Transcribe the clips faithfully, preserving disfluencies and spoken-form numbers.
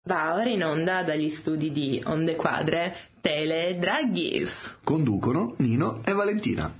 Va ora in onda dagli studi di Onde Quadre, Tele Dragghis. Conducono Nino e Valentina.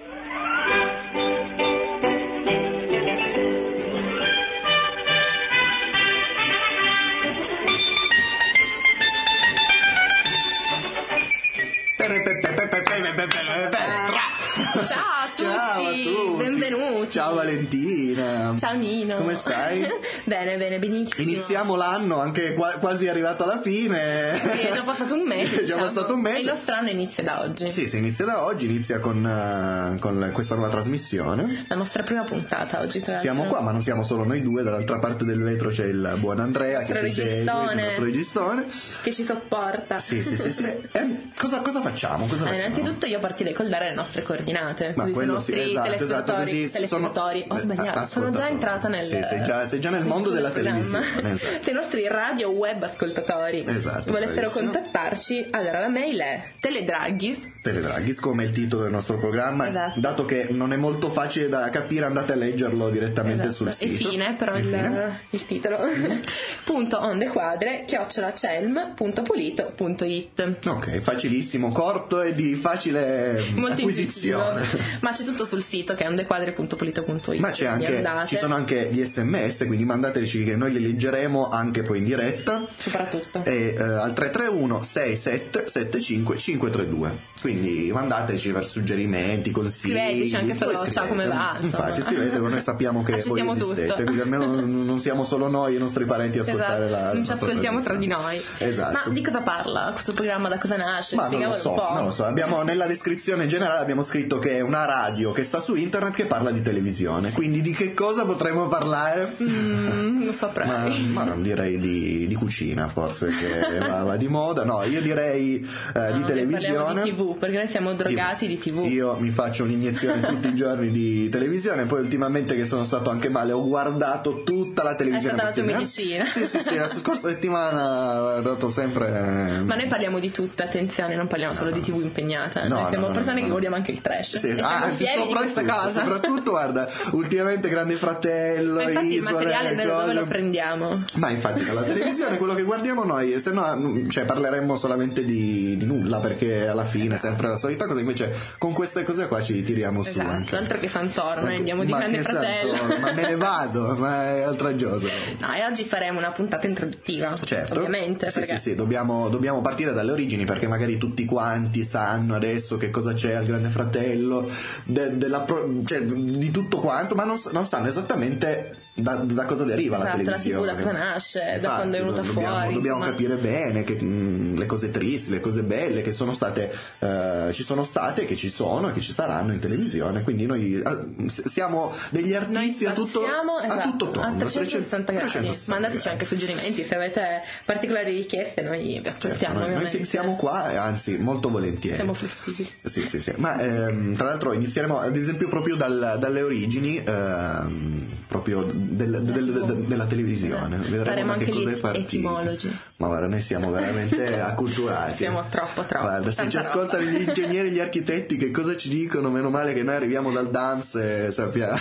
Ciao a tutti, Ciao a tutti, benvenuti. Ciao Valentina. Ciao Nino. Come stai? Bene, bene, benissimo. Iniziamo l'anno, anche qua, quasi arrivato alla fine. Sì, è già passato un mese. È già diciamo. passato un mese. E lo strano inizia da oggi. Sì, sì, inizia da oggi, inizia con, uh, con questa nuova trasmissione. La nostra prima puntata oggi, tra l'altro. Siamo qua, ma non siamo solo noi due, dall'altra parte del vetro c'è il buon Andrea il che ci segue, il nostro registone. Che ci sopporta. Sì, sì, sì, sì. E cosa, cosa facciamo? Cosa allora, facciamo? innanzitutto io partirei col dare le nostre coordinate. Ma così quello i nostri sì, esatto, telespettatori, esatto, telespettatori. sono... Ho sbagliato, sono già entrata nel sì, sei già, sei già nel mondo della televisione, esatto. Se i nostri radio web ascoltatori esatto, volessero bravissimo. contattarci, allora la mail è teledraghis Teledraghis, come il titolo del nostro programma, esatto. Dato che non è molto facile da capire, andate a leggerlo direttamente esatto. sul sito. E fine, però il, fine. il titolo punto ondequadre chiocciola celm punto pulito punto it. Ok, facilissimo, corto e di facile Molto acquisizione. intuitivo. Ma c'è tutto sul sito che è ondequadre punto pulito punto it. Ma c'è anche, ci sono anche gli sms, quindi mandateci che noi li leggeremo anche poi in diretta. Soprattutto. E eh, al tre tre uno sei sette sette cinque cinque tre due. Quindi mandateci per suggerimenti, consigli. Scriveteci anche solo ciao come va. Infatti insomma. scrivete, noi sappiamo che voi esistete, tutto. quindi almeno non siamo solo noi e i nostri parenti a ascoltare esatto. la non ci ascoltiamo tra di noi. Esatto. Ma di cosa parla questo programma, da cosa nasce? Ma non lo so, un po'. non lo so. Abbiamo nella descrizione generale abbiamo scritto che è una radio che sta su internet che parla di televisione. Quindi di che cosa potremmo parlare? Mm, non saprei. Ma, ma non direi di, di cucina, forse, che va, va di moda. No, io direi eh, no, di televisione. Di tivù, perché noi siamo drogati di tivù. Io mi faccio un'iniezione tutti i giorni di televisione, poi ultimamente che sono stato anche male ho guardato tutta la televisione. È stata la tua medicina. Sì, sì, sì, la scorsa settimana ho guardato sempre. Ma noi parliamo di tutto, attenzione, non parliamo solo di tivù impegnata. No, noi siamo no, persone no, che no. guardiamo anche il trash. Sì, e siamo ah, fieri di questa cosa. Soprattutto, guarda, ultimamente Grande Fratello, ma infatti Isole, il materiale da dove lo prendiamo? Ma infatti dalla televisione quello che guardiamo noi, se no, cioè, parleremmo solamente di, di nulla, perché alla fine è sempre la solita cosa, invece con queste cose qua ci tiriamo esatto, su anche. altro che Santoro, noi andiamo di ma Grande che Fratello. Santoro, ma me ne vado, ma è oltraggioso. No, e oggi faremo una puntata introduttiva. Certo, ovviamente. sì, perché... sì, sì, dobbiamo, dobbiamo partire dalle origini, perché magari tutti quanti sanno adesso che cosa c'è al Grande Fratello, de, della pro, cioè, di tutto quanto, ma non, non sanno esattamente da, da cosa deriva esatto, la televisione. la tivù da cosa nasce, infatti, da quando è venuta dobbiamo, fuori. Dobbiamo insomma. capire bene che, mh, le cose tristi, le cose belle che sono state, uh, ci sono state, che ci sono e che ci saranno in televisione. Quindi noi uh, siamo degli artisti a tutto, esatto, a tutto tondo, a trecentosessanta gradi. trecentosessanta Mandateci gradi. anche suggerimenti, se avete particolari richieste noi vi ascoltiamo. Certo, noi, noi siamo qua, anzi molto volentieri. Siamo flessibili. Sì, sì, sì. Ma ehm, tra l'altro inizieremo ad esempio proprio dal, dalle origini ehm, proprio del, del, del, del, della televisione. Vedremo faremo da che anche cosa gli è partito. etimologi. Ma guarda, noi siamo veramente acculturati. Siamo troppo troppo. Guarda, se ci roba. ascoltano gli ingegneri e gli architetti che cosa ci dicono, meno male che noi arriviamo dal D A M S e sappiamo.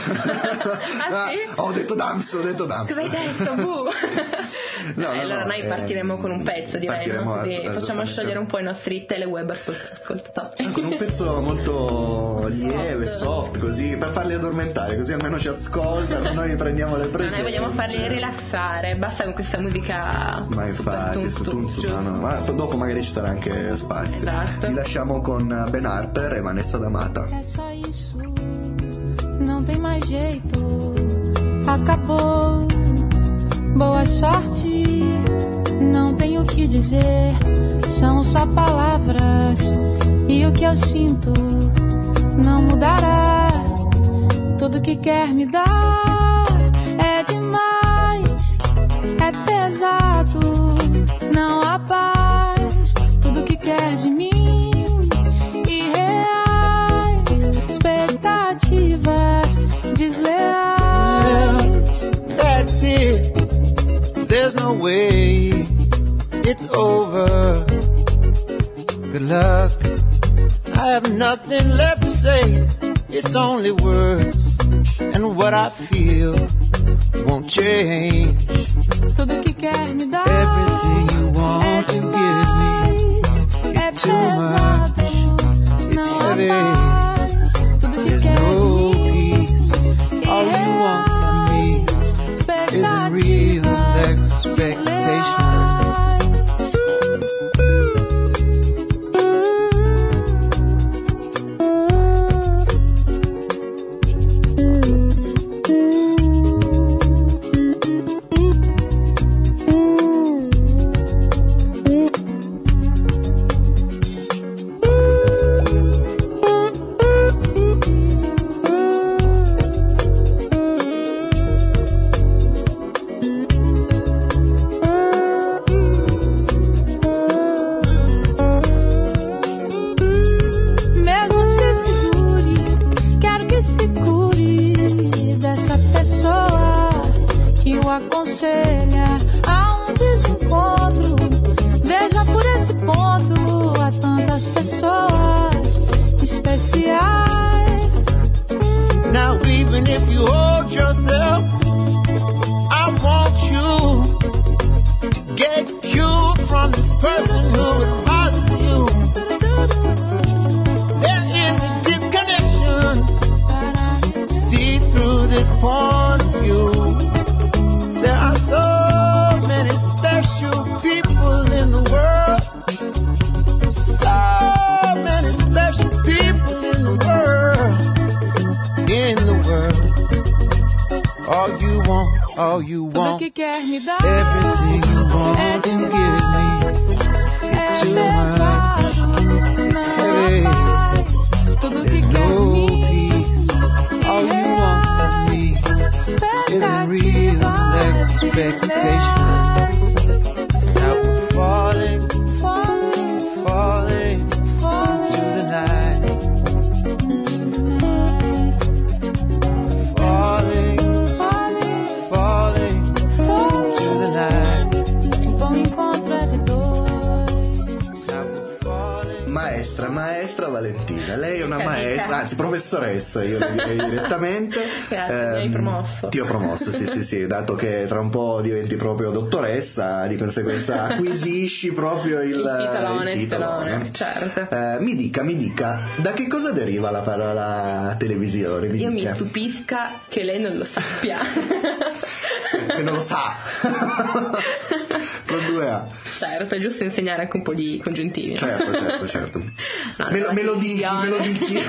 Ah, sì? Ah, ho detto D A M S, ho detto D A M S. Cosa hai detto? Buh. No, Dai, no, allora no, noi eh, partiremo con un pezzo, direi, no? Così facciamo sciogliere un po' i nostri teleweb ascoltatori. Con un pezzo molto lieve, soft, così, per farli addormentare, così almeno ci ascoltano, noi prendiamo le prese. Ma noi vogliamo farli rilassare, basta con questa musica. Ma infatti, su Tunzu, no, no, ma dopo magari ci sarà anche spazio. Esatto. Vi lasciamo con Ben Harper e Vanessa D'Amata. É só isso, não tem mais jeito, acabou. Boa sorte, não tenho o que dizer, são só palavras e o que eu sinto não mudará. Tudo que quer me dar é demais, é pesado, não há paz. Tudo que quer de mim, irreais, expectativas desleais. That's it. There's no way it's over. Good luck. I have nothing left to say. It's only words, and what I feel won't change. Tudo que quer me dar Everything person who would posit you. There is a disconnection. See through this point of view. There are so many special people in the world. So many special people in the world. In the world. All you want, all you Tudo want. que quer me dar Everything you want é to give demais. me. É Too much. pesado, não heavy. há paz. Tudo que There's quer de no mim peace. All you want from me isn't real expectations. Now we're falling, falling to the night. Falling, falling to the night. Bom encontro é de dois. Now we're falling. Maestra, maestra Valentina, lei è una Carita. maestra, anzi professoressa, io lo direi direttamente. Grazie, mi hai Ehm, promosso. Ti ho promosso, sì, sì, sì, dato che tra un po' diventi proprio dottoressa, di conseguenza acquisisci proprio il, Il titolone, il il titolone, certo. Eh, mi dica, mi dica, da che cosa deriva la parola televisione? Mi Io mi dica. stupisca che lei non lo sappia. Che non lo sa. Con due A. Certo, è giusto insegnare anche un po' di congiuntivi. Certo, certo, certo. No, me, lo- la me lo dichi, televisione me lo dichi.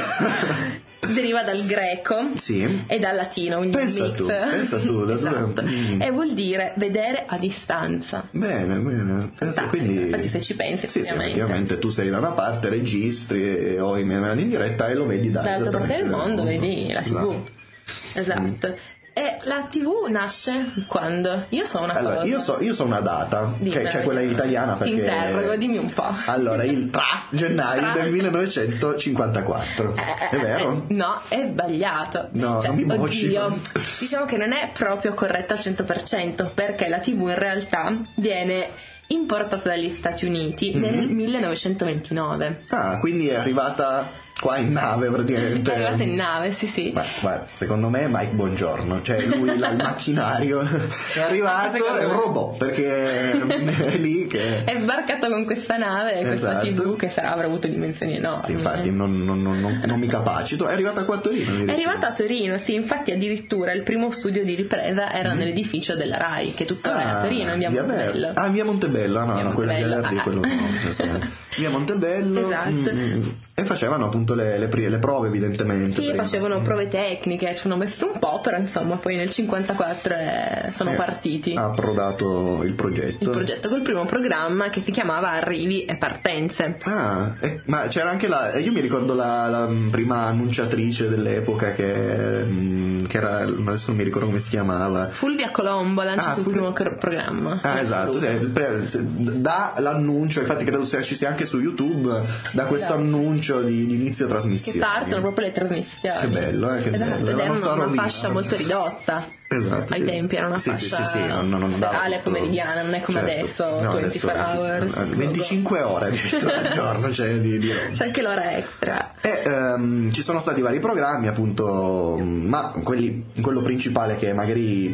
Deriva dal greco Sì. e dal latino, quindi Pensa un mix. tu, pensa tu, da dove- Esatto. mm. E vuol dire vedere a distanza. Bene, bene. Pensa, Fantastico, quindi... infatti se ci pensi, sì, sì, ovviamente. ovviamente tu sei da una parte, registri e- o in, in diretta e lo vedi da Dall'altra parte del esattamente mondo dal vedi la tivù. No. Esatto. E la tivù nasce quando? Io so una Allora, cosa. io so, io so una data, che Dimmela, cioè quella in dimmela. italiana Ti perché... interrogo, dimmi un po'. Allora, il tre gennaio Tra- del millenovecentocinquantaquattro. Eh, È vero? eh, No, è sbagliato. No, Cioè, non mi bocci. oddio, diciamo che non è proprio corretta al cento per cento perché la tivù in realtà viene importata dagli Stati Uniti nel Mhm. millenovecentoventinove. Ah, quindi è arrivata qua in nave praticamente. È arrivata in nave, sì sì. Beh, guarda, secondo me è Mike Bongiorno, cioè lui là, il macchinario è arrivato, Secondo è un me. robot perché è lì che... È sbarcato con questa nave e questa Esatto. tivù che sarà, avrà avuto dimensioni enormi. Sì, infatti non, non- non- non- non mi capacito. È arrivata qua a Torino. È arrivata a Torino, sì, infatti addirittura il primo studio di ripresa era Mhm. nell'edificio della RAI, che tuttora è a Torino, in via Ver- Montebello. Ah, via Montebello, ah, no, Via no, quella via Montebello, Verdi, ah. quello no, adesso- via Montebello. Esatto. mm, mm, e facevano appunto le, le pri- le prove evidentemente. Sì, prima. facevano prove tecniche, ci hanno messo un po', però insomma poi nel cinquantaquattro eh, sono Eh, partiti. Ha approdato il progetto. Il progetto col primo programma che si chiamava Arrivi e Partenze. Ah, eh, ma c'era anche la... Io mi ricordo la, la mm, prima annunciatrice dell'epoca che, mm, che era... Adesso non mi ricordo come si chiamava. Fulvia Colombo ha lanciato Ah, il Fulvia- primo cor- programma. Ah, esatto, sì, il pre- se- da l'annuncio, infatti credo sia- ci sia anche su YouTube, da questo Esatto. annuncio di, di inizio Che trasmissione. partono proprio le trasmissioni. Che bello, eh, che esatto, bello, ed la erano nostra una rovina. fascia molto ridotta. Esatto, Ai sì. tempi era una Sì, sì, fascia sì, sì, non, non dava serale, tutto. pomeridiana, non è come Certo. adesso, No, ventiquattro adesso- hours. venticinque ore addirittura al giorno, cioè di, di roba. C'è anche l'ora extra. E ehm, ci sono stati vari programmi appunto, mh, ma quelli, quello principale che magari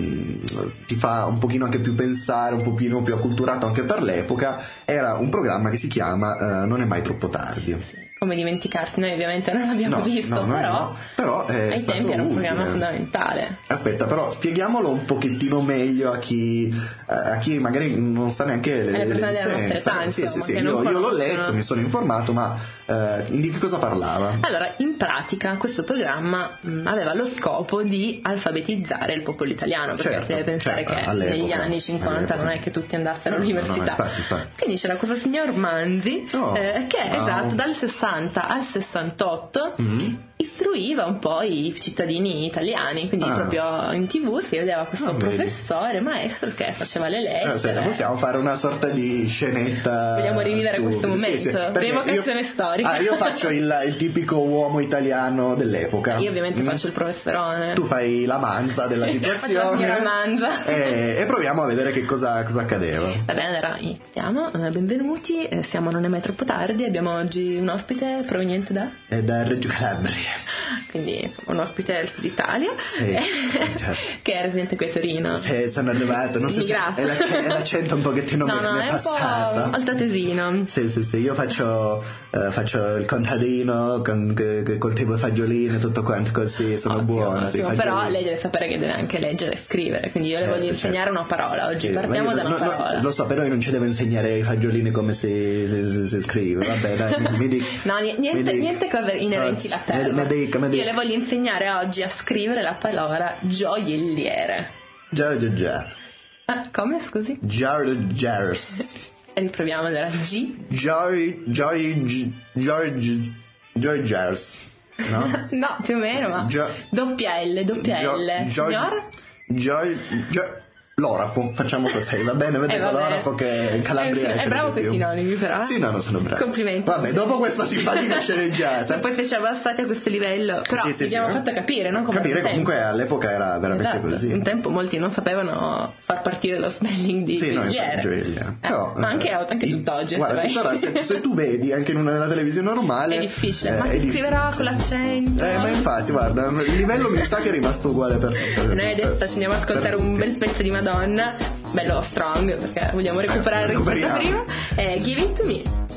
mh, ti fa un pochino anche più pensare, un pochino più acculturato anche per l'epoca, era un programma che si chiama eh, Non è mai troppo tardi. Come dimenticarsi, noi ovviamente non l'abbiamo No, visto, no, noi però, no. Però è ai stato tempi era un utile. programma fondamentale. Aspetta, però spieghiamolo un pochettino meglio a chi, a chi magari non sa neanche le, Alle persone della nostra l'esistenza. età, Sì, sì, insomma, sì, che io, non io l'ho conoscono. letto, mi sono informato, ma eh, di che cosa parlava? Allora, in pratica questo programma mh, aveva lo scopo di alfabetizzare il popolo italiano, perché Certo, si deve pensare certo, che all'epoca, negli anni cinquanta all'epoca. non è che tutti andassero No, no, no, all'università. infatti, infatti. Quindi c'era questo signor Manzi Oh, eh, che wow. esatto dal sessanta al sessantotto Mhm. istruiva un po' i cittadini italiani, quindi Ah. proprio in tv si vedeva questo Ah, vedi. professore, maestro che faceva le Eh, lettere. senta, possiamo fare una sorta di scenetta. Vogliamo rivivere stupida. questo Sì, sì, momento? perché Prima io- canzone storica. Ah, io faccio il, il tipico uomo italiano dell'epoca. Io ovviamente Mm. faccio il professorone. Tu fai la manza della Faccio la situazione signora Manza. e, e proviamo a vedere che cosa, cosa accadeva. Va bene, allora iniziamo. Eh, benvenuti, eh, siamo Non è mai troppo tardi. Abbiamo oggi un ospite proveniente da È da Reggio Calabria. quindi insomma, un ospite del Sud Italia, sì, certo. che è residente qui a Torino. Sì, sono arrivato, non so se è, la, è l'accento un pochettino no, mi, no, mi è, è passato. un po' altoatesino. Sì, sì, sì, io faccio, uh, faccio il contadino, con, che, che coltivo i fagiolini e tutto quanto così, sono ottimo, buono. Ottimo, sì, però lei deve sapere che deve anche leggere e scrivere, quindi io certo, le voglio insegnare certo. una parola oggi, sì, partiamo io, da una no, parola. No, lo so, però io non ci devo insegnare i fagiolini come si, si, si, si scrive, vabbè dai, mi, mi dica. No, niente, mi dica. niente cose inerenti alla terra. Mi dica, mi dica. Io le voglio insegnare oggi a scrivere la parola gioielliere. Già, già, già. Ah, come, scusi? Georgiers. Riproviamo allora. G. Georgi, Georgi, Georgi, Georgiers. No? No, più o meno, ma Gio- doppia L, doppia Gio- L. Gio- Signor? Gio- Gio- L'orafo, facciamo così, va bene? Vedete Eh, l'orafo che in Calabria è, esce è bravo di con i più. sinonimi, però. Sì, no, non sono bravo. Complimenti. Vabbè, dopo questa simpatica sceneggiata. Se poi se ci abbassati a questo livello, però Sì, sì, abbiamo sì, fatto no? capire, non come Capire un tempo. comunque all'epoca era veramente Esatto. così. Un tempo molti non sapevano far partire lo spelling di Sì, no, gioielliere. gioielliere. Eh, Però, ma anche, anche eh, tutt'oggi. Guarda, se vai. tuttora, se, se tu vedi anche in una, nella televisione normale È difficile, eh, ma è si di- scriverà con l'accento. Eh, ma infatti, guarda, il livello mi sa che è rimasto uguale per sempre. Noi adesso ci andiamo ad ascoltare un bel pezzo di Madonna, bello strong, perché vogliamo recuperare il ritmo da prima. Eh, Give It To Me.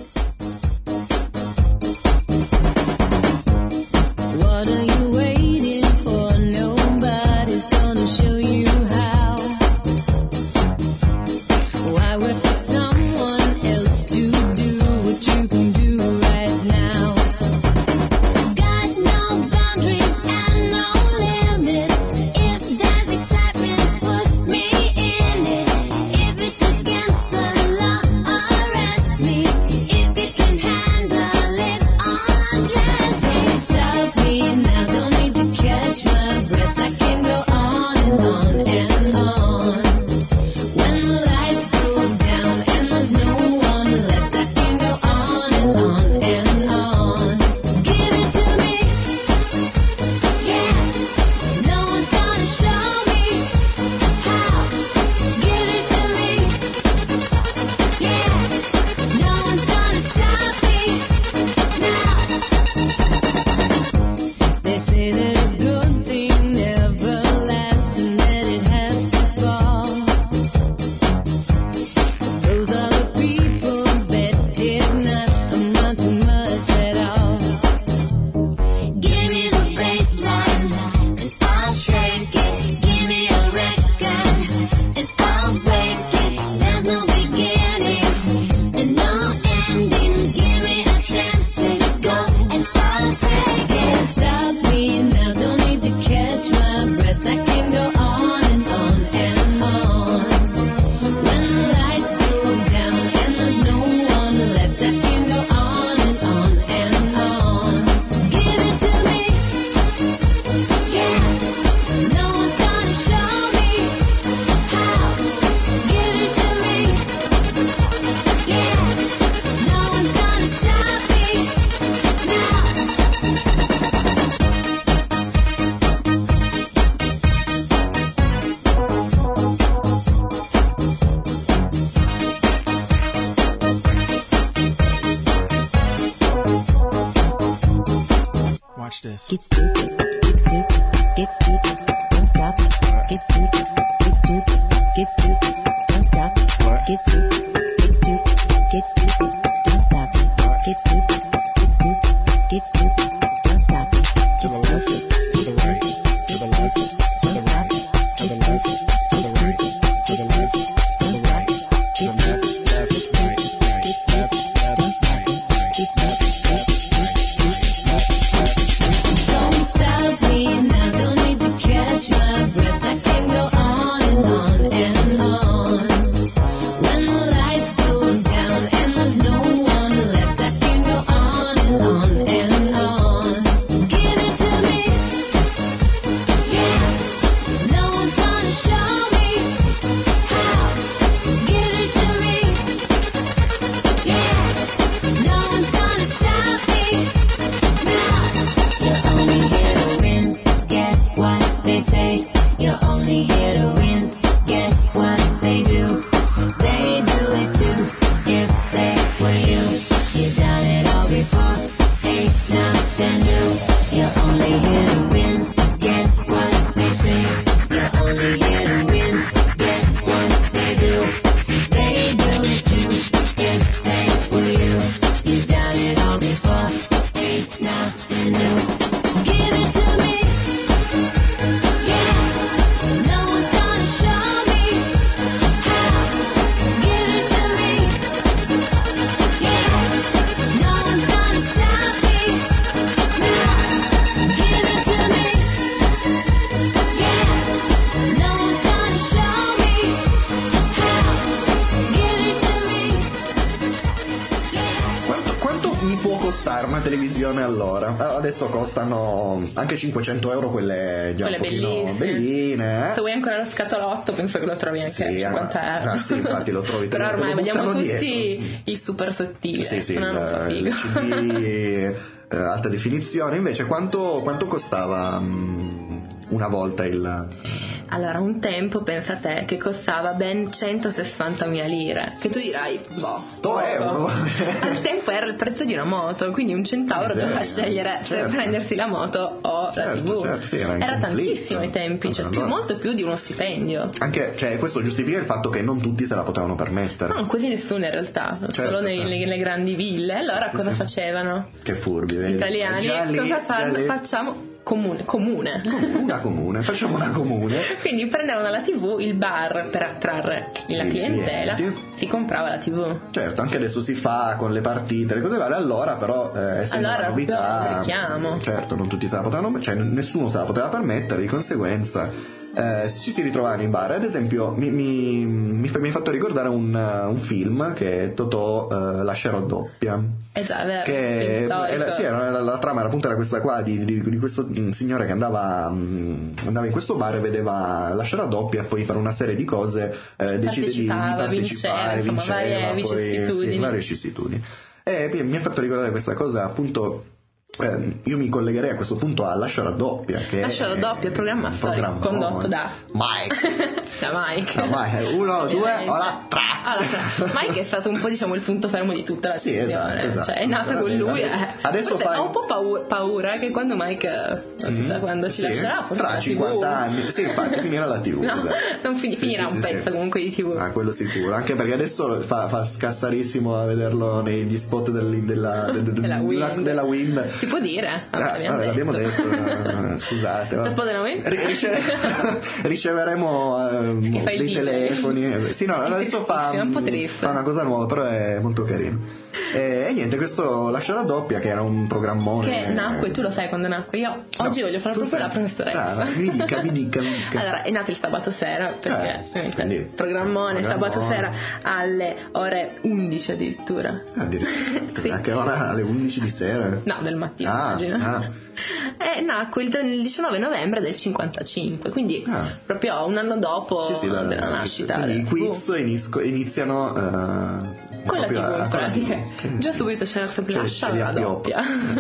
What are you waiting for? Nobody's gonna show you how. Why wait for someone else to do what you can do right now? Got no boundaries and no limits. If there's excitement, put me in it. If it's against the law, arrest me. If you can handle it, undress me. Don't stop me now, don't need to catch my breath. I can go on and on and on. When the lights go down and there's no one left, I can go on and on and on. Give it to me, yeah. No one's gonna show me how. Give it to me, yeah. No one's gonna stop me now. They say that a good thing never lasts and that it has to fall. Those are the people that did not amount to much at all. Give me the baseline and I'll shake it. Give me a record and I'll break it. There's no beginning and no ending. Give me a chance to go and I'll take it. Can't stop me now, don't need to catch my breath. I can go on and on and on. When the lights go down and there's no one left, I can go on and on and on. Give it to me, yeah. No one's gonna show me how. Give it to me, yeah. No one's gonna stop me now. Watch this. Get stupid, get stupid, get stupid, don't stop it. Get stupid, get stupid, get stupid, don't stop it. Get stupid, get stupid, get stupid, don't stop it. Get stupid, get stupid, get stupid, don't stop it. To Get the left, stupid, to the right, to the left, to the right, to the left, to the right, to the left, to the right, to the left, left, right, right, left, left, right, right, left, left, right, Don't stop me now, don't need to catch my breath. I can go on and on and on. When the lights costare una televisione allora? Adesso costano anche cinquecento euro quelle già Quelle un pochino bellissime. belline, eh? Se vuoi ancora lo scatolotto, penso che lo trovi anche a Sì, cinquanta euro. ah, sì, infatti lo trovi, te Però lo- te lo ormai vogliamo buttano tutti dietro. il super sottile, Sì, sì, se no non fa il, figo. il C D eh, alta definizione. Invece quanto, quanto costava mm, una volta il... Allora, un tempo, pensa a te, che costava ben centosessantamila lire. Che tu dirai, boh, sto euro. Al tempo era il prezzo di una moto, quindi un centauro Miseria. doveva scegliere Certo. se prendersi la moto o la Certo, tivù. certo, sì, era in era conflitto. tantissimo ai tempi, cioè più, Allora. molto più di uno stipendio. Anche, cioè, questo giustifica il fatto che non tutti se la potevano permettere. No, quasi nessuno in realtà, Certo, solo nei- certo. nelle grandi ville. Allora Sì, cosa sì. facevano? Che furbi, Gli vedi? italiani, Già lì, cosa già fanno? lì. Facciamo comune, comune. Una comune, facciamo una comune. Quindi prendevano la tivù, il bar per attrarre la I clientela, clienti. si comprava la tivù. Certo, anche adesso si fa con le partite, le cose varie, allora però eh, essendo Allora, una novità, proprio un richiamo. certo, non tutti se la potevano, cioè nessuno se la poteva permettere, di conseguenza eh, ci si ritrovava in bar. Ad esempio mi, mi, mi, fa- mi hai fatto ricordare un, uh, un film che è Totò uh, lascerò doppia. È già vero, Che film storico. era, sì, era, la, la trama era appunto era questa qua di, di, di questo mm, signore che andava, mm, andava in questo bar e vedeva la scena doppia e poi per una serie di cose eh, decide di, di Partecipava, partecipare, vinceva, insomma, varie poi, vicissitudini. sì, varie vicissitudini. E poi mi ha fatto ricordare questa cosa appunto. ehm, io mi collegherei a questo punto a Lascia la doppia che Lascia la è doppia, il programma un storico programmone. condotto da Mike. da Mike. Da Mike. Uno, due, Ovviamente. ora, tre. Allora, Mike è stato un po' diciamo il punto fermo di tutta la Sì, televisione. esatto, esatto. Cioè, è nata con lui. Adesso- eh. adesso Forse fai- ho un po' paura, paura che quando Mike eh, non si sa quando ci Sì, lascerà, forse tra la cinquanta tivù. anni. Sì, infatti finirà la tivù. No, esatto. non fini- Sì, finirà sì, un sì, pezzo sì. comunque di tivù. Ah, quello sicuro, anche perché adesso fa, fa scassarissimo a vederlo negli spot del- della, de- de- Della della, Wind. della Wind. Si può dire? Ah, l'abbiamo vabbè, l'abbiamo detto. detto, eh, scusate. Lo va. spot della Wind? Ri- rice- riceveremo ehm, Che fai il dei D J. telefoni. Sì, no, adesso fa, È un po' triste. fa una cosa nuova, però è molto carino. E, e niente, questo Lascia la doppia, che era un programmone. Che nacque, tu lo sai quando nacque? Io oggi No, voglio fare tu proprio sai. la professoressa. Ah, mi dica, mi dica, mi dica. Allora, è nato il sabato sera, perché Eh, ovviamente, quindi- programmone, programmone. sabato sera alle ore undici addirittura. Ah, addirittura. Sì. A che ora? Alle undici di sera? No, del mattino, Ah, immagino. ah. E nacque il il diciannove novembre del cinquantacinque, quindi Ah. proprio un anno dopo Sì, sì, la- della nascita. quindi i del quiz inisco- iniziano eh, con la proprio tivù a- in con la pratica. tivù. Già subito c'era sempre C'è- lascia c'è di la abbia doppia.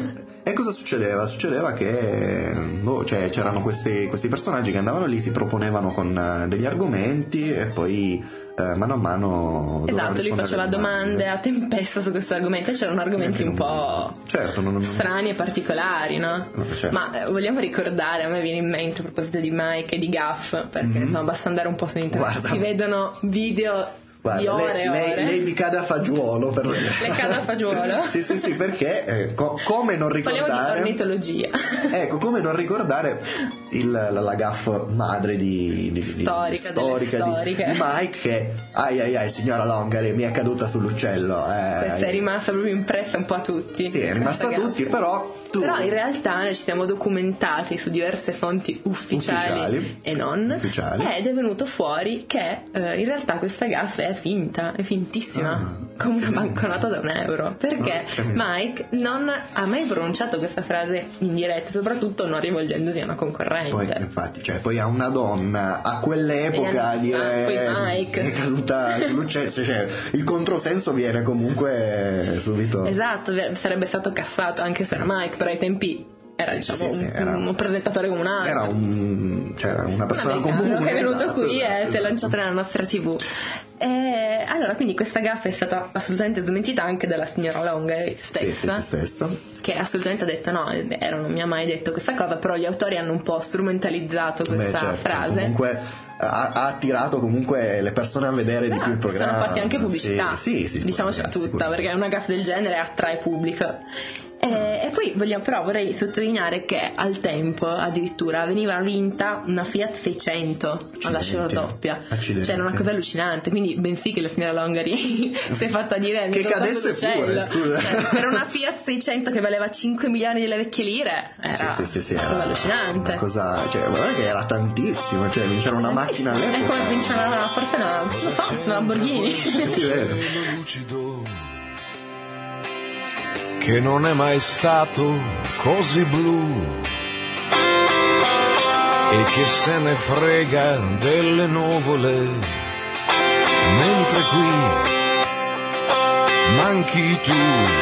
E cosa succedeva? Succedeva che boh, cioè, c'erano questi, questi personaggi che andavano lì, si proponevano con eh, degli argomenti e poi eh, mano a mano dovevano Esatto, lui rispondere faceva alle domande a tempesta su questo argomento e c'erano argomenti un po' certo, non, non- strani e particolari, no? No, certo. Ma eh, vogliamo ricordare, a me viene in mente a proposito di Mike e di Gaff, perché Mhm. insomma basta andare un po' su internet, Guarda. si vedono video Guarda, di ore lei, e ore. lei, lei mi cade a fagiolo per Le cade a fagiolo? sì sì sì perché eh, co- come non Parliamo di ricordare ornitologia. ecco come non ricordare il, la, la gaff madre di, di, di- Storica delle storica di, storiche. di Mike che ai ai ai signora Longari mi è caduta sull'uccello eh, Questa è rimasta proprio impressa un po' a tutti. sì è rimasta a questa tutti gaff. però tu Però in realtà noi ci siamo documentati su diverse fonti ufficiali, Ufficiali. e non Ufficiali. ed è venuto fuori che eh, in realtà questa gaffa è finta, è fintissima, Ah, come una ok. banconota da un euro, perché Ah, capito. Mike non ha mai pronunciato questa frase in diretta, soprattutto non rivolgendosi a una concorrente. poi infatti cioè poi a una donna a quell'epoca E dire poi Mike. è caduta sull'uccello cioè il controsenso viene comunque subito Esatto, sarebbe stato cassato anche se era Mike, però ai tempi era Sì, diciamo sì, sì, un, era- un presentatore comunale. era un cioè era una persona Un americano comune che è venuto esatto, qui e esatto, si è esatto. lanciato nella nostra tivù. E allora, quindi questa gaffa è stata assolutamente smentita anche dalla signora Longari Sì, sì, stessa, sì, stesso. che assolutamente ha detto no, è vero, non mi ha mai detto questa cosa, però gli autori hanno un po' strumentalizzato questa Beh, certo, frase. comunque ha, ha attirato comunque le persone a vedere di Però più il programma. sono fatti anche pubblicità, Sì, sì, sì, diciamocela sicuramente, tutta, perché una gaffa del genere attrae pubblico. E, e poi vogliamo, però vorrei sottolineare che al tempo addirittura veniva vinta una Fiat seicento alla scena doppia, Accidenti. cioè era una cosa allucinante, quindi bensì che la signora Longari si è fatta dire Che mi sono cadesse fatto pure, l'uccello. scusa. Cioè, per una Fiat seicento che valeva cinque milioni delle vecchie lire era Sì, sì, sì, sì, una era cosa allucinante. Una cosa, cioè, guarda che era tantissimo, cioè vincere una macchina È all'epoca. come vincere una, forse una, non so, una Lamborghini. Sì, vero. lucido che non è mai stato così blu e che se ne frega delle nuvole, mentre qui manchi tu.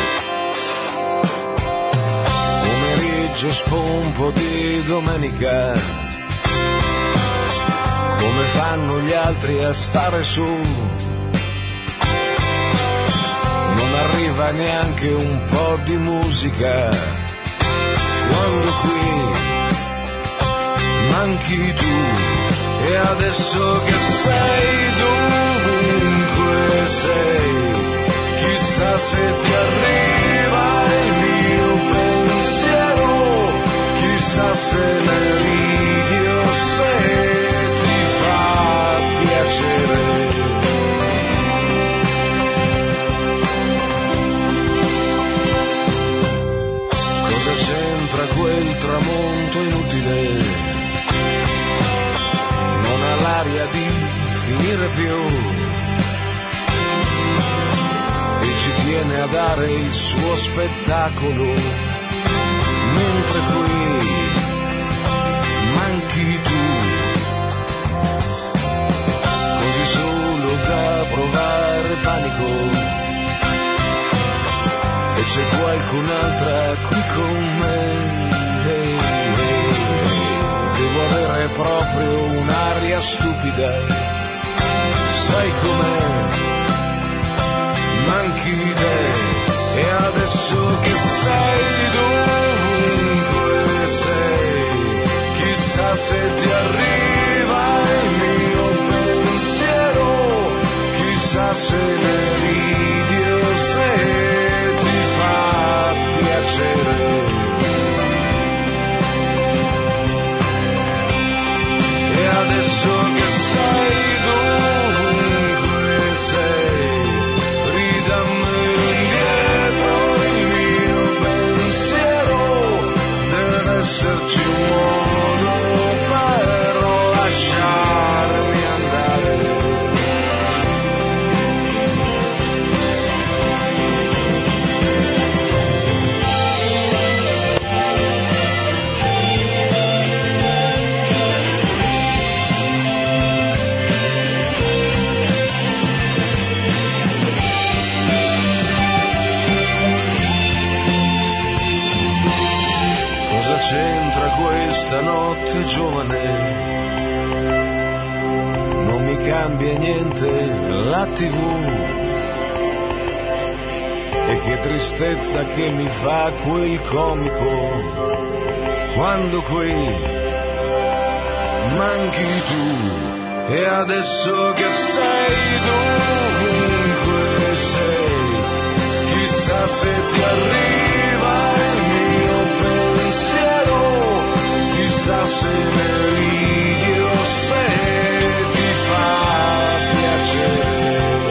Pomeriggio spompo di domenica, come fanno gli altri a stare su, non arriva neanche un po' di musica, quando qui manchi tu. E adesso che sei dovunque sei, chissà se ti arriva il mio pensiero, chissà se ne ridi o se ti fa piacere. Cosa c'entra quel tramonto inutile? Non ha l'aria di finire più e ci tiene a dare il suo spettacolo, mentre qui manchi tu, così solo da provare panico, e c'è qualcun'altra qui con me. Devo avere proprio un'aria stupida, sai com'è, manchi te. E adesso che sei dovunque sei, chissà se ti arriva il mio pensiero, chissà se ne ridi o se ti fa piacere. E adesso che sei dovunque sei, ridammi indietro il mio pensiero, deve esserci un modo per lasciarmi andare. Cosa c'entra questa notte giovane? Non mi cambia niente la tivù, e che tristezza che mi fa quel comico, quando qui manchi tu. E adesso che sei dovunque sei, chissà se ti arriva il mio pensiero, chissà se ne ridi o se ti fa piacere.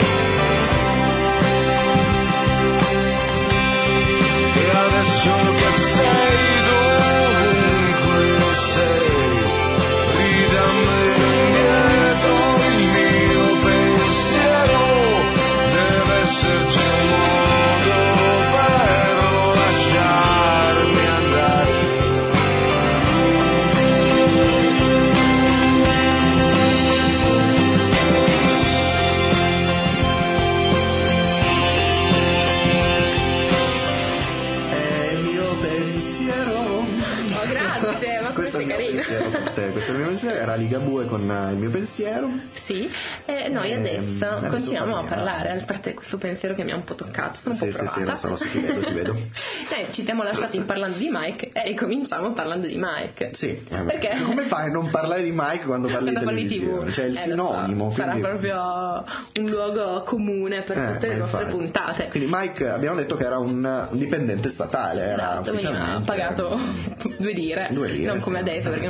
E adesso che sei dovunque sei, ridammi indietro il mio pensiero, deve esserci un modo per lasciarmi andare. È il mio pensiero. Oh, grazie, ma come Questo è sei il mio carino. pensiero per te. Questo è il mio pensiero. Era Ligabue con eh, il mio pensiero. Sì, e noi Ehm, adesso adesso continuiamo a parliamo. parlare, a parte questo pensiero che mi ha un po' toccato, sono un Sì, po' sì, provata. sì, lo so, lo so, ti vedo, ti vedo. Dai, ci siamo lasciati parlando di Mike e ricominciamo parlando di Mike. Sì, eh, Perché? come fai a non parlare di Mike quando parli Quando di parli di televisione? tivù. Cioè il Eh, lo so, sinonimo. sarà quindi- proprio un luogo comune per Eh, tutte le eh, nostre infatti. puntate. Quindi Mike abbiamo detto che era un, un dipendente statale, era Esatto, veniva ufficialmente pagato due lire, Due lire, non sì. come adesso, perché un tempo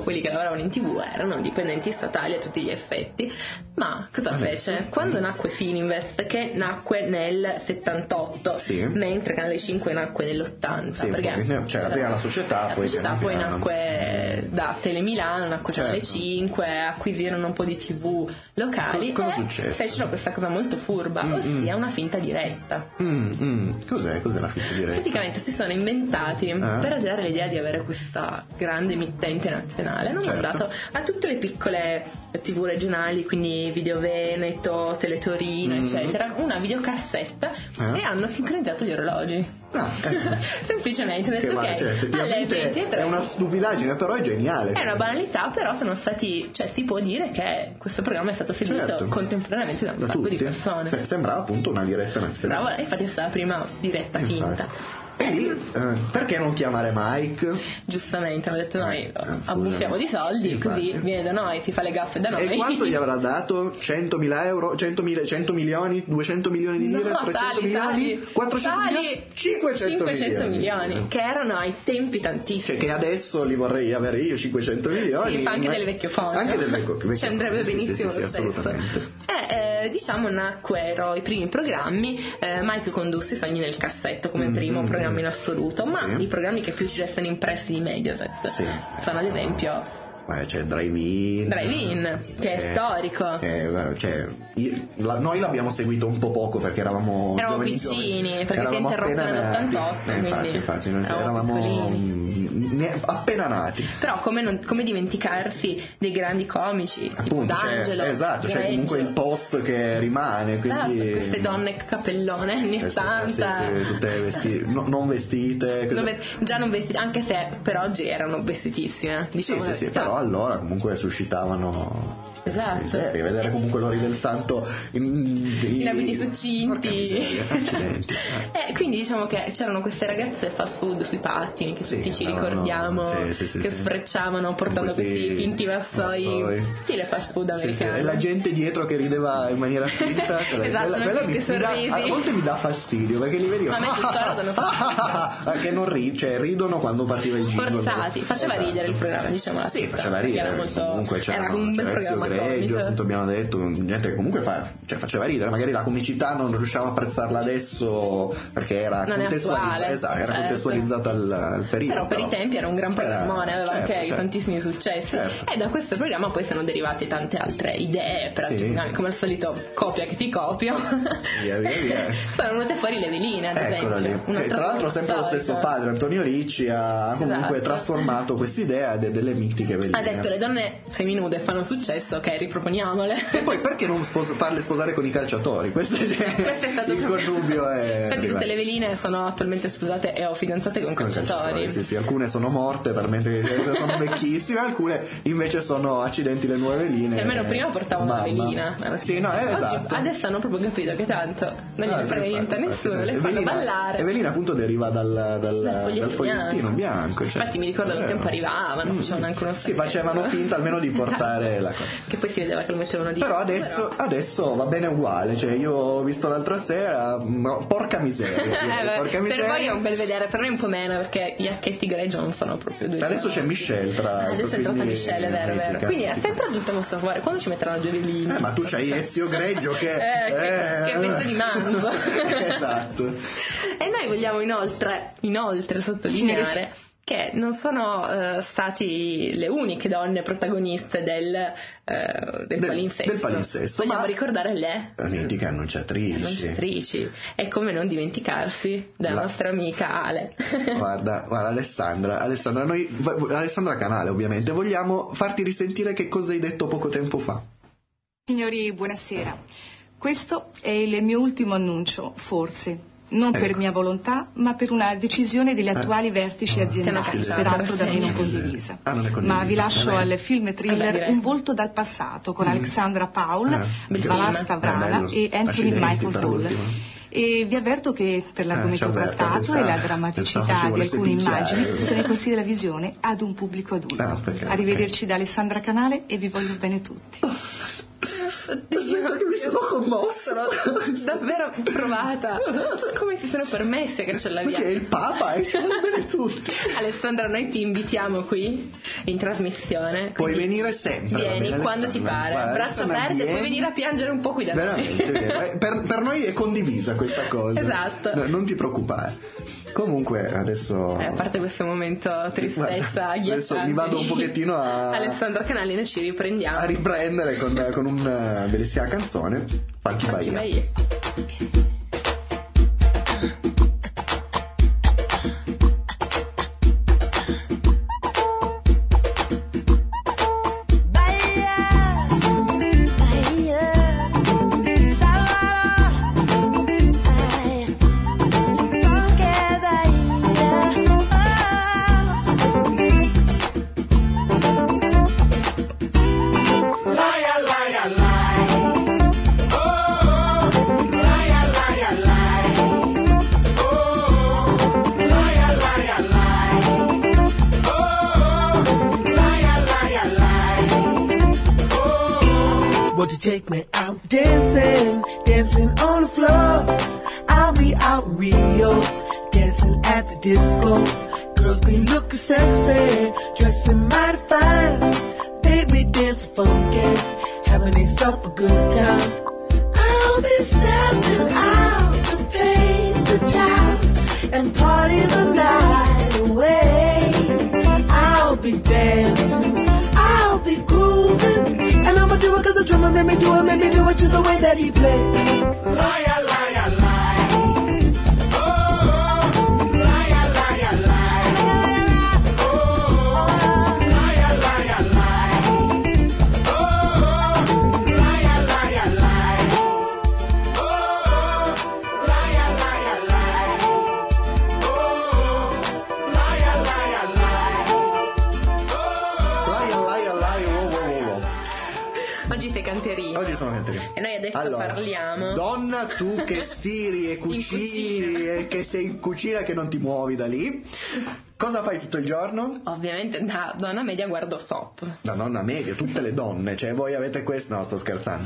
tempo quelli che lavoravano in tv erano dipendenti statali a tutti gli effetti. Ma cosa fece? Quando nacque Fininvest, che nacque nel settantotto, Sì. mentre Canale cinque nacque nell'ottanta, Sì, perché c'era prima la società, la poi società piano poi piano. nacque da Telemilano, nacque Canale Certo. cinque, acquisirono un po' di tv locali Co- cosa e successe? fecero questa cosa molto furba, Mm, ossia una finta diretta. Mm, mm. Cos'è? Cos'è la finta diretta? Praticamente si sono inventati, per dare l'idea di avere questa grande emittente nazionale, hanno Certo. mandato a tutte le piccole tv regionali, quindi Video Veneto, Teletorino, Mm. eccetera, una videocassetta Eh? e hanno sincronizzato gli orologi. Ah, ecco. Semplicemente hanno Che detto ma- ok, cioè, alle effettivamente ventitré è una stupidaggine, però è geniale. è una banalità, però sono stati, cioè si può dire che questo programma è stato seguito Certo. contemporaneamente da un Da sacco tutti. di persone. Se- sembrava appunto una diretta nazionale. Bravo, infatti è stata la prima diretta Infatti. finta. E lì, eh, perché non chiamare Mike? Giustamente hanno detto noi Eh, scusa. abbuffiamo di soldi, Infatti. così viene da noi, si fa le gaffe da noi. E quanto gli avrà dato? centomila euro? cento milioni? duecento milioni di lire? No, trecento tali, milioni? tali, quattrocento tali. milioni? cinquecento, milioni, che erano ai tempi tantissimi. Cioè che adesso li vorrei avere io cinquecento milioni. Sì, fa anche ma- del vecchio fondo. Anche del vecchio, vecchio ci andrebbe fondo, sì, benissimo sì, sì, lo sì, stesso. assolutamente. E eh, diciamo nacquero i primi programmi. eh, Mike condusse Sogni nel cassetto come Mm, primo mm, programma in assoluto, ma sì. i programmi che più ci restano impressi di Mediaset Sì. sono ad esempio Beh, c'è Drive-In. Drive-In, che è Eh, storico. eh, guarda, cioè, io- la- noi l'abbiamo seguito un po' poco perché eravamo Eravamo giovani, piccini, giovani. perché si è Eravamo interrotto appena nati. nell'ottantotto, Eh, infatti, quindi infatti, noi eravamo eravamo piccolini. mm, ne- appena nati. Però come, non- come dimenticarsi dei grandi comici tipo Appunto, cioè, D'Angelo, esatto, c'è Greggio. comunque il post che rimane, Esatto, quindi queste donne cappellone anni Eh, sì, ottanta, sì, sì, tutte vesti- no- non vestite. Non cosa- ve- già non vestite, anche se per oggi erano vestitissime, Sì, diciamo sì, la sì, verità. però allora comunque suscitavano Esatto. miseria, vedere E- comunque l'Ori del Santo in, in abiti Porca succinti. miseria, accidenti. E quindi diciamo che c'erano queste ragazze fast food sui pattini che Sì, tutti ci no, ricordiamo, no, sì, sì, sì, che sì. sfrecciavano portando Questi questi finti vassoi, vassoi. stile fast food Sì, sì, americano. e la gente dietro che rideva in maniera finta, quella, Esatto, quella- no, quella mi, che mi dà, sorrisi. a volte mi dà fastidio perché li vedi Ma a me tuttora danno fastidio. che non ri- cioè, ridono quando partiva il jingle. Forzati, faceva Esatto. ridere il programma, diciamo la Sì, verità, faceva perché ridere, era molto, comunque c'era, era un bel c'era Ezio programma Greggio, comico. appunto abbiamo detto, gente che comunque fa, cioè, faceva ridere, magari la comicità non riusciamo a apprezzarla adesso perché era Non è contestualizzata, attuale, esatto, era certo. contestualizzata al, al periodo. Però per i tempi era un gran Era- programmone, aveva certo, anche certo. tantissimi successi. Certo. E da questo programma poi sono derivate tante altre idee, per Sì. altri programmi, come al solito copia che ti copio. Via, via, via. Sono venute fuori le veline, ad Eccola lì. esempio. Che, tra l'altro sempre lo stesso padre, Antonio Ricci, ha comunque Esatto. trasformato quest'idea de- delle mitiche veline. Ha detto le donne seminude fanno successo, ok, riproponiamole. E poi perché non spos- farle sposare con i calciatori? Questo è, Questo è stato il connubio è Infatti tutte arrivato. le veline sono attualmente sposate e ho fidanzate con Con i calciatori. Sì, sì, alcune sono morte, talmente che sono vecchissime, alcune invece sono accidenti le nuove veline. Che almeno prima portavano Mamma. una velina. Sì, no, eh, Oggi- esatto. adesso hanno proprio capito che tanto non Ah, gliene frega infatti, niente a infatti. nessuno, le E fanno velina- ballare. E velina appunto deriva dal, dal, Dal fogliettino dal fogliettino bianco. cioè. Infatti mi ricordo che un Vero. tempo arrivavano, Mm. facevano anche uno Sì, stacchetto. facevano finta almeno di portare la cosa. Che poi si vedeva che lo mettevano di Però adesso, adesso va bene uguale, cioè io ho visto l'altra sera, ma porca miseria, direi, Eh, beh, porca per miseria. voi è un bel vedere, per noi un po' meno perché gli Acchetti Greggio non sono proprio due. Adesso c'è Michelle tra l'altro. Adesso è entrata quindi Michelle, è vero, è vero. mitica, Quindi è mitica. sempre tutto a vostro favore. Quando ci metteranno due velini? Eh, ma tu c'hai Ezio Greggio che... Eh, che- che pezzo di manzo. Esatto. E noi vogliamo inoltre, inoltre sottolineare che non sono eh, stati le uniche donne protagoniste del, eh, del, Del- palinsesto. del palinsesto, Vogliamo ma- ricordare le Mitiche annunciatrici. annunciatrici e come non dimenticarsi della La- nostra amica Ale. Guarda, guarda Alessandra, Alessandra, noi, Alessandra Canale ovviamente, vogliamo farti risentire che cosa hai detto poco tempo fa. Signori, buonasera. Questo è il mio ultimo annuncio, forse. Non per Ecco. mia volontà, ma per una decisione degli attuali vertici Ah. aziendali, Che hanno cacciato peraltro da me non la condivisa. Ah, non è condivisa. Ma vi lascio Vabbè. al film thriller Vabbè, direi. Un volto dal passato con Mm. Alexandra Paul, Eh, bel Valasta film. Vrana Eh, bello. e Anthony Accidenti Michael per Hall. l'ultimo. E vi avverto che per l'argomento ci avverte, trattato pensavo- e la pensavo drammaticità ci di volesse alcune picchiare. immagini se ne consiglia la visione ad un pubblico adulto. Ah, perché- Arrivederci da Alessandra Canale e vi voglio bene tutti. Aspetta che mi sono commosso. Sono davvero provata. Come si sono permesse che ce l'abbiamo? Perché è il Papa e ci vogliono bene tutti. Alessandra, noi ti invitiamo qui in trasmissione. Puoi quindi venire sempre. Vieni va bene, quando ti Alessandra? pare. Guarda, Braccia Alessandra, aperte, puoi vieni. venire a piangere un po' qui da Veramente, noi. vero. per, per noi è condivisa questa cosa. Esatto. No, non ti preoccupare. Comunque adesso Eh, a parte questo momento tristezza, Guarda, adesso agghiacciante. mi vado un pochettino a Alessandro Canali, noi ci riprendiamo. a riprendere con, con una bellissima canzone, Funky Funky Bahia. Bahia. Won't you take me out dancing, dancing on the floor? I'll be out in Rio, dancing at the disco. Girls be looking sexy, dressing mighty fine. Baby dance funky, having themselves a good time. I'll be stepping out to pay the time and party the night away. I'll be dancing, I'll be grooving, and I'ma do it 'cause the drummer made me do it, made me do it to the way that he played. Liar, liar, liar. Oh, liar, liar, liar. Oh, liar, liar, liar. Oh, liar, liar, liar. Oh, liar, liar, liar. Oh, liar, liar, liar. Lion, lion, lion, wow, wow, wow. Oggi sei canterino. Oggi sono canterino. E noi adesso Allora, parliamo. Donna, tu che stiri e cucini cucina. e che sei in cucina che non ti muovi da lì, cosa fai tutto il giorno? Ovviamente da donna media guardo soap. La donna media, tutte le donne, cioè voi avete questo, no sto scherzando,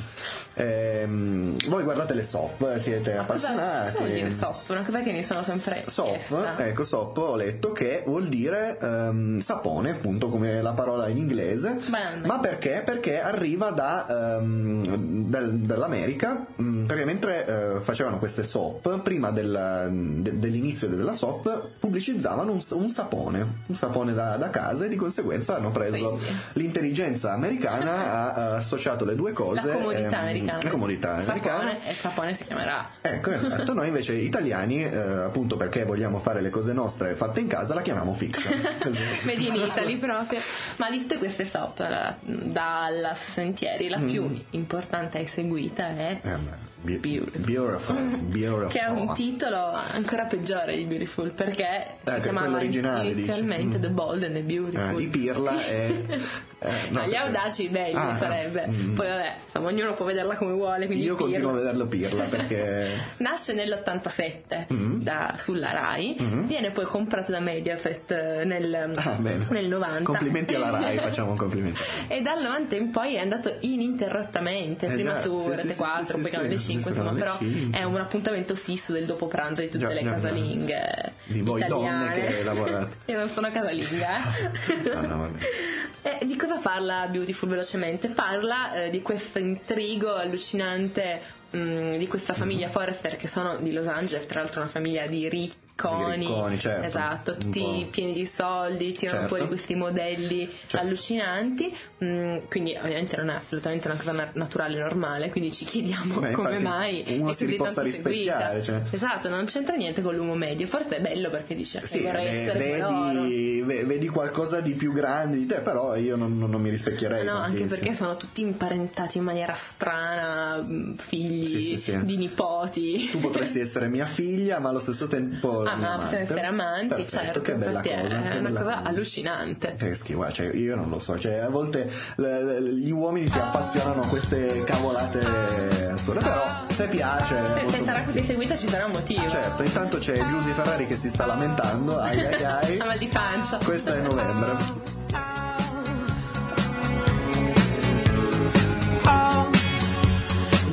ehm, voi guardate le soap, siete Cosa, appassionati. cosa vuol dire soap? Una cosa che mi sono sempre Soap, chiesta. ecco, soap ho letto che vuol dire ehm, sapone, appunto come la parola in inglese. Bene. Ma perché? Perché arriva da, ehm, dal- dall'America, mh, perché mentre eh, facevano queste soap, prima del- de- dell'inizio della soap, pubblicizzavano un, un sapone, un sapone da, da casa, e di conseguenza hanno preso Quindi. l'intelligenza americana, ha, ha associato le due cose. La comodità ehm, americana. La comodità americana. Sapone, e sapone si chiamerà. Ecco, esatto, noi invece italiani, eh, appunto perché vogliamo fare le cose nostre fatte in casa, la chiamiamo fiction. Made in Italy proprio. Ma di tutte queste soap, la- dalla Sentieri, la più Mm. importante e seguita è Eh, beh, be- Beautiful. beautiful, beautiful. che ha un titolo ancora peggiore di Beautiful, perché che si è chiamava quello originale, dici. inizialmente Mm. The Bold and the Eh, Beautiful. di Pirla e eh, no, Ma gli audaci belli Ah, sarebbe. mm. Poi vabbè, insomma, ognuno può vederla come vuole, quindi io continuo a Pirla. vederlo Pirla perché Nasce nell'ottantasette Mm. da- sulla Rai, Mm. viene poi comprato da Mediaset eh, nel, ah, bene. nel novanta. Complimenti alla Rai, facciamo un complimento. E dal novanta in poi è andato ininterrottamente, Eh prima già, su sì, sì, Rete sì, quattro, sì, poi sì, Canale sì, cinque, sì, insomma, Canale però cinque. è un appuntamento fisso del dopo pranzo di tutte Già, le già, già. casalinghe Di voi donne italiane. che lavorate. Io non sono casalinga, eh. Ah, no, vabbè. E di cosa parla Beautiful velocemente? Parla eh, di questo intrigo allucinante mh, di questa famiglia Forrester, che sono di Los Angeles, tra l'altro una famiglia di ricconi, Di ricconi, certo. esatto, Un tutti po'. pieni di soldi, tirano Certo. fuori questi modelli Certo. allucinanti, mh, quindi ovviamente non è assolutamente una cosa na- naturale, normale, quindi ci chiediamo Beh, come infatti, mai uno è si così possa tanto rispecchiare, seguita. cioè. Esatto, non c'entra niente con l'uomo medio, forse è bello perché dice Sì, vorrei ve- essere come loro. vedi, ve- vedi qualcosa di più grande di te, però io non, non- non mi rispecchierei. No, anche tantissimo. perché sono tutti imparentati in maniera strana, mh, figli Sì, sì, sì. di nipoti. Tu potresti essere mia figlia, ma allo stesso tempo Ah, mia ma amante. possiamo essere amanti, Perfetto, certo, che bella infatti cosa, è che una bella cosa cosa. allucinante. Che schifo, cioè, io non lo so, cioè, a volte l- l- gli uomini si appassionano a queste cavolate assurde, però se piace è Se, molto se sarà bello. così seguita ci sarà un motivo. Certo, intanto c'è Giusy Ferrari che si sta lamentando, ai ai ai. A mal di pancia. Questo è novembre. All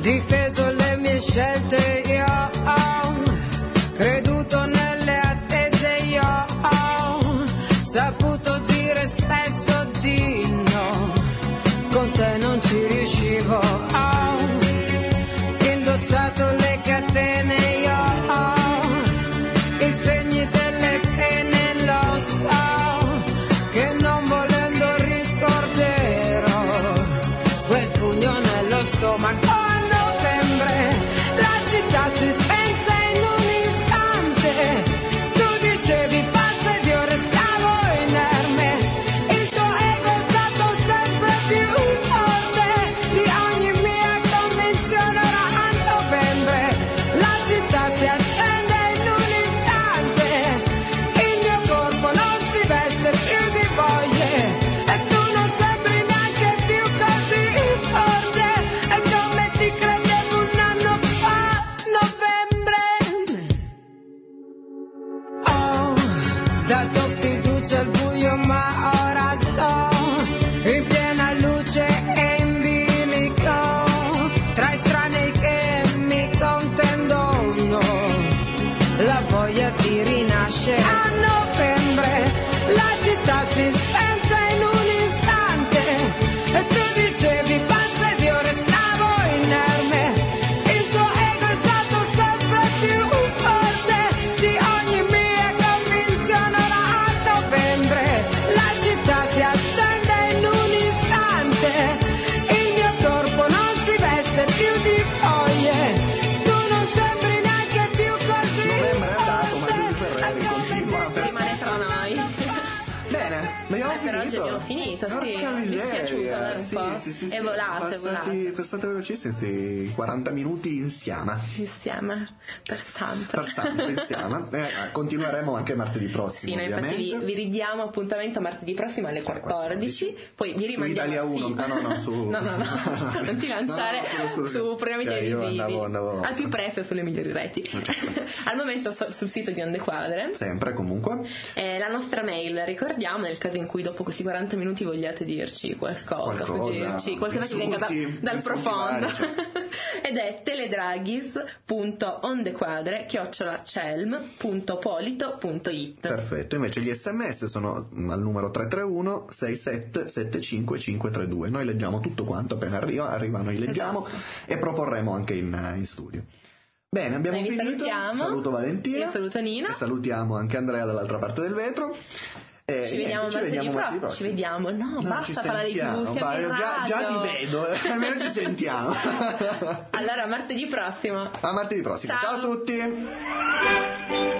difeso le mie scelte, io ho creduto nelle attese, io ho saputo dire spesso di no, con te non ci riuscivo, ho indossato le catene, io ho i segni delle pene, lo so che non volendo ricorderò quel pugno nello stomaco. A novembre la città si spense in un istante, tu dicevi passa ed io restavo inerme, il tuo ego è stato sempre più forte di ogni mia convinzione. Ora a novembre la città si accende in un istante, il mio corpo non si veste più di voglie e tu non sembri neanche più così forte, e come ti credevo un anno fa. Novembre ho dato fiducia al buio, ma ora sto in piena luce e in bilico tra estranei che mi contendono la voglia di rinascere. A novembre la città si spense in un istante e tu dicevi passa ed io restavo inerme, il tuo ego è stato sempre più forte di ogni mia convinzione. Ora a novembre la città si accende in un istante, il mio corpo non si veste più di foglie, tu non sembri neanche più così Novembre è andato, ma Giuseppe Ferreri forte. continua per... Rimane tra noi. Bene, ma abbiamo Eh, per oggi finito. abbiamo finito, sì. Porca Mi è miseria. dispiaciuto, vero, un Sì, po'? sì, sì, È sì. volato, è passati, volato. passate velocissimi questi quaranta minuti insieme. Insieme, per tanto. Per sempre insieme. Eh, continueremo anche martedì prossimo, Sì, noi infatti ovviamente. vi, vi ridiamo appuntamento martedì prossimo alle quattordici, poi vi Su rimandiamo Italia sì. uno, ah, no, no, su... no, no, no, non ti lanciare No, no, scusa, scusa. su programmi Eh, televisivi, io andavo- andavo- al più presto e sulle migliori reti. Al momento so- sul sito di Onde Quadre. Sempre, comunque. Eh, la nostra mail, ricordiamo, nel caso in cui dopo questi quaranta minuti vogliate dirci qualcosa, Qualcosa, suggerirci qualcosa che venga da- insulti, dal insulti profondo. vari, cioè. Ed è teledraghis.ondequadre chiocciola celm punto polito punto it. Perfetto, invece gli sms sono mm, al numero tre tre uno sei sette sette cinque cinque tre due. Noi leggiamo tutto quanto appena arriva, arrivano, li leggiamo e proporremo anche in, in studio. Bene, abbiamo Noi vi finito. salutiamo. Saluto Valentina. Io saluto Nina. E salutiamo anche Andrea dall'altra parte del vetro. E Ci niente, vediamo ci martedì vediamo martedì prossimo. Ci prossimo. vediamo. No, No, ci basta parlare di sentiamo, tu, siamo vai, in già, già ti radio. vedo, almeno ci sentiamo. Allora, martedì prossimo. A martedì prossimo. Ciao. Ciao a tutti.